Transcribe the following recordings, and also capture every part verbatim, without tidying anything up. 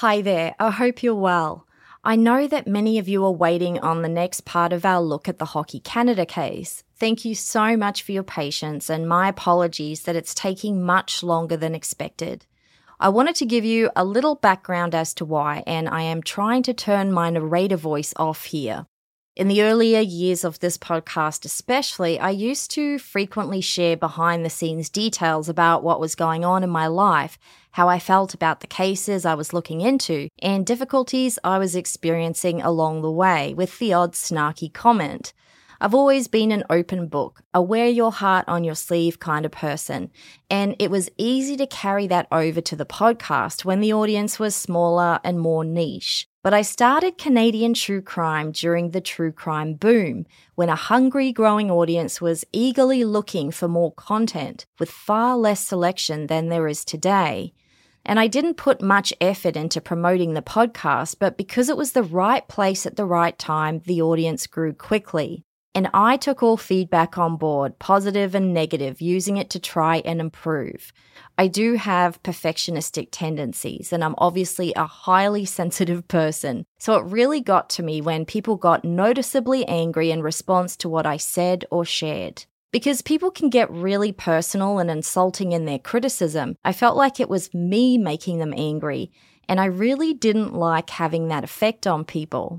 Hi there, I hope you're well. I know that many of you are waiting on the next part of our look at the Hockey Canada case. Thank you so much for your patience, and my apologies that it's taking much longer than expected. I wanted to give you a little background as to why, and I am trying to turn my narrator voice off here. In the earlier years of this podcast especially, I used to frequently share behind-the-scenes details about what was going on in my life, how I felt about the cases I was looking into, and difficulties I was experiencing along the way, with the odd snarky comment. I've always been an open book, a wear your heart on your sleeve kind of person, and it was easy to carry that over to the podcast when the audience was smaller and more niche. But I started Canadian True Crime during the true crime boom, when a hungry growing audience was eagerly looking for more content, with far less selection than there is today. And I didn't put much effort into promoting the podcast, but because it was the right place at the right time, the audience grew quickly. And I took all feedback on board, positive and negative, using it to try and improve. I do have perfectionistic tendencies, and I'm obviously a highly sensitive person. So it really got to me when people got noticeably angry in response to what I said or shared. Because people can get really personal and insulting in their criticism, I felt like it was me making them angry, and I really didn't like having that effect on people.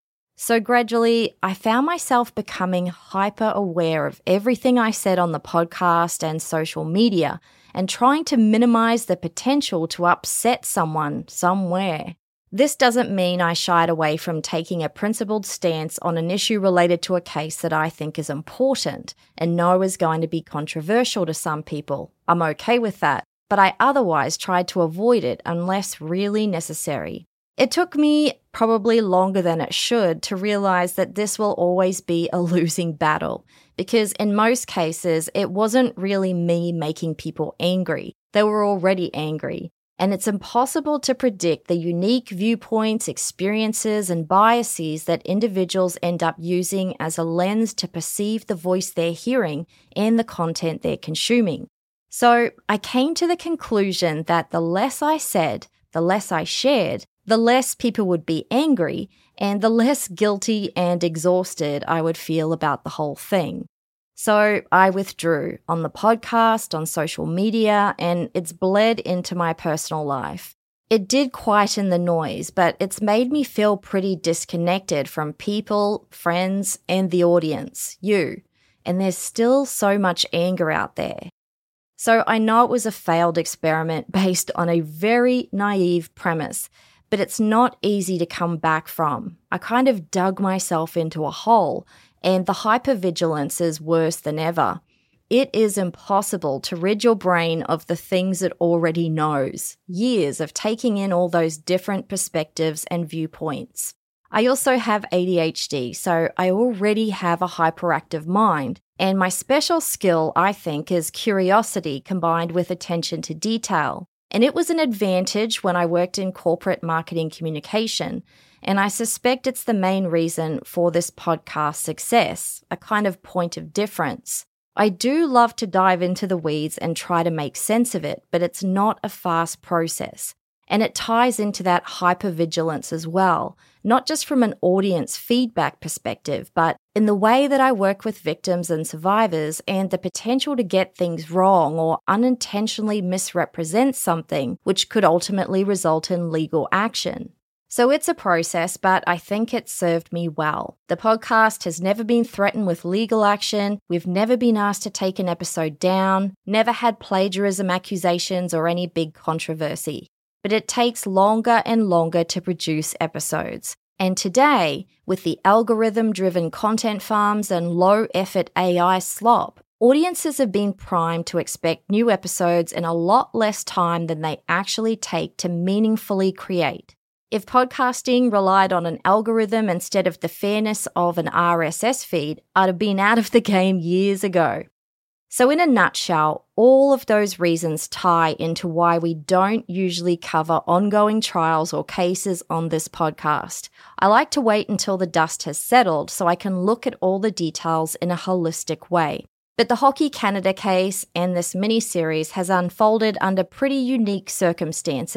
So gradually, I found myself becoming hyper aware of everything I said on the podcast and social media, and trying to minimize the potential to upset someone somewhere. This doesn't mean I shied away from taking a principled stance on an issue related to a case that I think is important and know is going to be controversial to some people. I'm okay with that, but I otherwise tried to avoid it unless really necessary. It took me probably longer than it should to realize that this will always be a losing battle, because in most cases, it wasn't really me making people angry. They were already angry. And it's impossible to predict the unique viewpoints, experiences, and biases that individuals end up using as a lens to perceive the voice they're hearing and the content they're consuming. So I came to the conclusion that the less I said, the less I shared, the less people would be angry, and the less guilty and exhausted I would feel about the whole thing. So I withdrew on the podcast, on social media, and it's bled into my personal life. It did quieten the noise, but it's made me feel pretty disconnected from people, friends, and the audience, you. And there's still so much anger out there. So I know it was a failed experiment based on a very naive premise, but it's not easy to come back from. I kind of dug myself into a hole, and the hypervigilance is worse than ever. It is impossible to rid your brain of the things it already knows. Years of taking in all those different perspectives and viewpoints. I also have A D H D, so I already have a hyperactive mind. And my special skill, I think, is curiosity combined with attention to detail. And it was an advantage when I worked in corporate marketing communication, and I suspect it's the main reason for this podcast's success, a kind of point of difference. I do love to dive into the weeds and try to make sense of it, but it's not a fast process. And it ties into that hypervigilance as well, not just from an audience feedback perspective, but in the way that I work with victims and survivors and the potential to get things wrong or unintentionally misrepresent something, which could ultimately result in legal action. So it's a process, but I think it served me well. The podcast has never been threatened with legal action. We've never been asked to take an episode down, never had plagiarism accusations or any big controversy. But it takes longer and longer to produce episodes. And today, with the algorithm-driven content farms and low-effort A I slop, audiences have been primed to expect new episodes in a lot less time than they actually take to meaningfully create. If podcasting relied on an algorithm instead of the fairness of an R S S feed, I'd have been out of the game years ago. So in a nutshell, all of those reasons tie into why we don't usually cover ongoing trials or cases on this podcast. I like to wait until the dust has settled so I can look at all the details in a holistic way. But the Hockey Canada case and this mini-series has unfolded under pretty unique circumstances.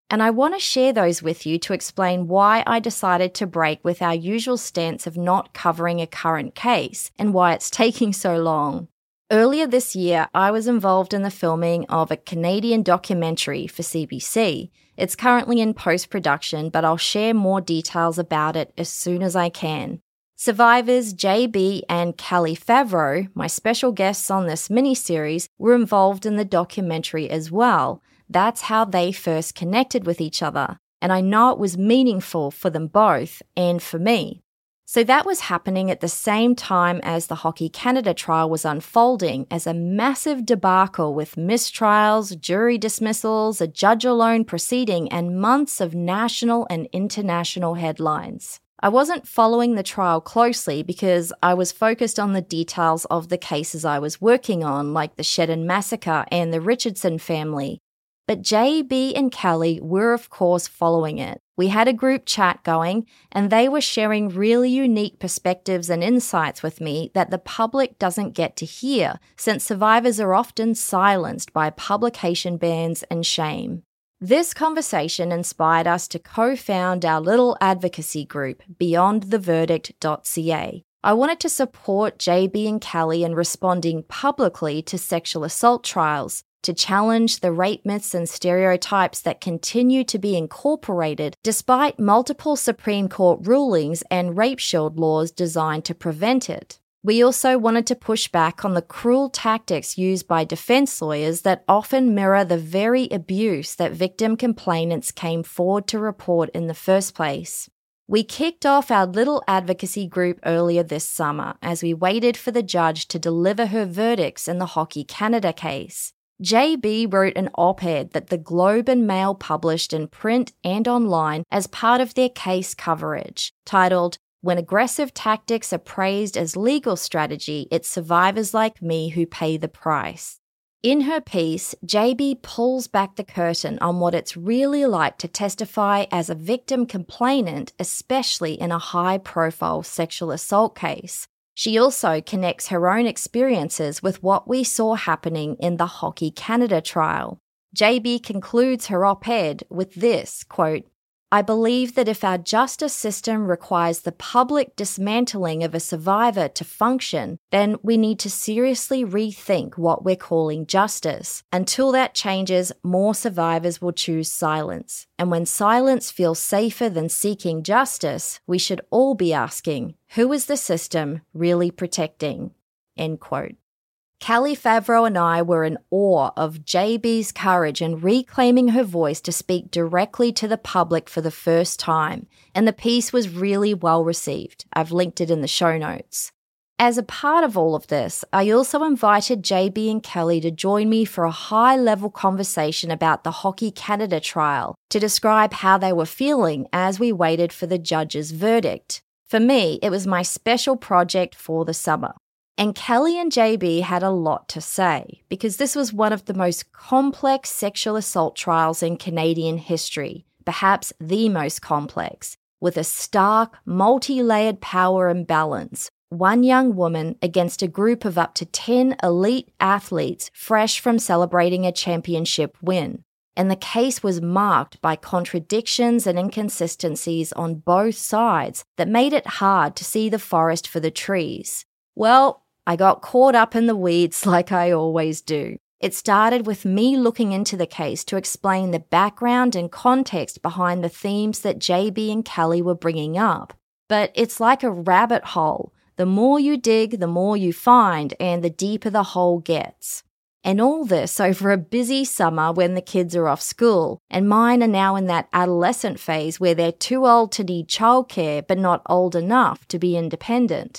And I want to share those with you to explain why I decided to break with our usual stance of not covering a current case and why it's taking so long. Earlier this year, I was involved in the filming of a Canadian documentary for C B C. It's currently in post-production, but I'll share more details about it as soon as I can. Survivors J B and Kelly Favreau, my special guests on this miniseries, were involved in the documentary as well. That's how they first connected with each other, and I know it was meaningful for them both and for me. So that was happening at the same time as the Hockey Canada trial was unfolding as a massive debacle with mistrials, jury dismissals, a judge-alone proceeding, and months of national and international headlines. I wasn't following the trial closely because I was focused on the details of the cases I was working on, like the Shedden massacre and the Richardson family. But J B and Kelly were, of course, following it. We had a group chat going, and they were sharing really unique perspectives and insights with me that the public doesn't get to hear, since survivors are often silenced by publication bans and shame. This conversation inspired us to co-found our little advocacy group, beyond the verdict dot c a. I wanted to support J B and Kelly in responding publicly to sexual assault trials, to challenge the rape myths and stereotypes that continue to be incorporated despite multiple Supreme Court rulings and rape shield laws designed to prevent it. We also wanted to push back on the cruel tactics used by defense lawyers that often mirror the very abuse that victim complainants came forward to report in the first place. We kicked off our little advocacy group earlier this summer as we waited for the judge to deliver her verdicts in the Hockey Canada case. J B wrote an op-ed that the Globe and Mail published in print and online as part of their case coverage, titled, "When Aggressive Tactics Are Praised as Legal Strategy, It's Survivors Like Me Who Pay the Price." In her piece, J B pulls back the curtain on what it's really like to testify as a victim complainant, especially in a high-profile sexual assault case. She also connects her own experiences with what we saw happening in the Hockey Canada trial. J B concludes her op-ed with this, quote, "I believe that if our justice system requires the public dismantling of a survivor to function, then we need to seriously rethink what we're calling justice. Until that changes, more survivors will choose silence. And when silence feels safer than seeking justice, we should all be asking, who is the system really protecting?" End quote. Kelly Favreau and I were in awe of J B's courage in reclaiming her voice to speak directly to the public for the first time, and the piece was really well received. I've linked it in the show notes. As a part of all of this, I also invited J B and Kelly to join me for a high-level conversation about the Hockey Canada trial to describe how they were feeling as we waited for the judge's verdict. For me, it was my special project for the summer. And Kelly and J B had a lot to say, because this was one of the most complex sexual assault trials in Canadian history, perhaps the most complex, with a stark, multi-layered power imbalance. One young woman against a group of up to ten elite athletes fresh from celebrating a championship win. And the case was marked by contradictions and inconsistencies on both sides that made it hard to see the forest for the trees. Well, I got caught up in the weeds like I always do. It started with me looking into the case to explain the background and context behind the themes that J B and Kelly were bringing up. But it's like a rabbit hole. The more you dig, the more you find, and the deeper the hole gets. And all this over a busy summer when the kids are off school, and mine are now in that adolescent phase where they're too old to need childcare but not old enough to be independent.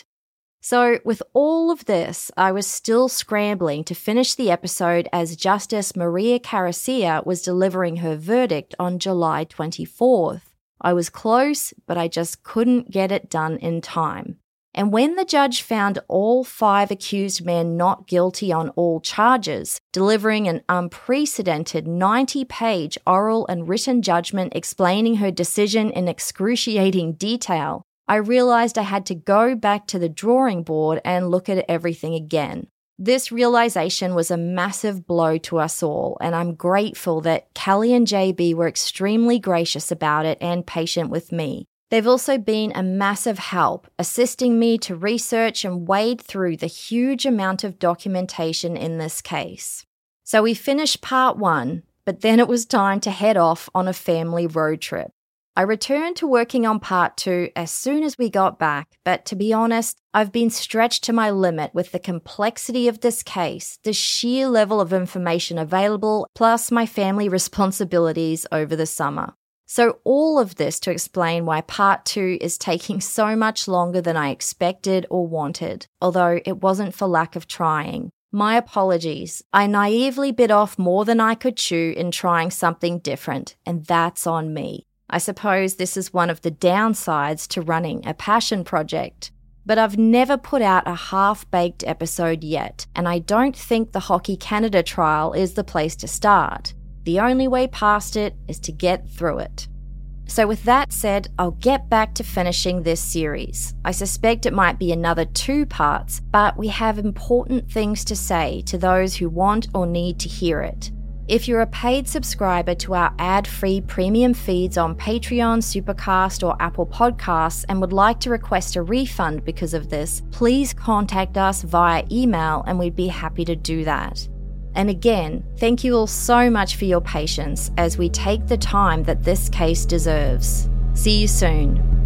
So with all of this, I was still scrambling to finish the episode as Justice Maria Carrassia was delivering her verdict on July twenty-fourth. I was close, but I just couldn't get it done in time. And when the judge found all five accused men not guilty on all charges, delivering an unprecedented ninety-page oral and written judgment explaining her decision in excruciating detail, I realized I had to go back to the drawing board and look at everything again. This realization was a massive blow to us all, and I'm grateful that Callie and J B were extremely gracious about it and patient with me. They've also been a massive help, assisting me to research and wade through the huge amount of documentation in this case. So we finished part one, but then it was time to head off on a family road trip. I returned to working on part two as soon as we got back, but to be honest, I've been stretched to my limit with the complexity of this case, the sheer level of information available, plus my family responsibilities over the summer. So all of this to explain why part two is taking so much longer than I expected or wanted, although it wasn't for lack of trying. My apologies. I naively bit off more than I could chew in trying something different, and that's on me. I suppose this is one of the downsides to running a passion project. But I've never put out a half-baked episode yet, and I don't think the Hockey Canada trial is the place to start. The only way past it is to get through it. So with that said, I'll get back to finishing this series. I suspect it might be another two parts, but we have important things to say to those who want or need to hear it. If you're a paid subscriber to our ad-free premium feeds on Patreon, Supercast, or Apple Podcasts and would like to request a refund because of this, please contact us via email and we'd be happy to do that. And again, thank you all so much for your patience as we take the time that this case deserves. See you soon.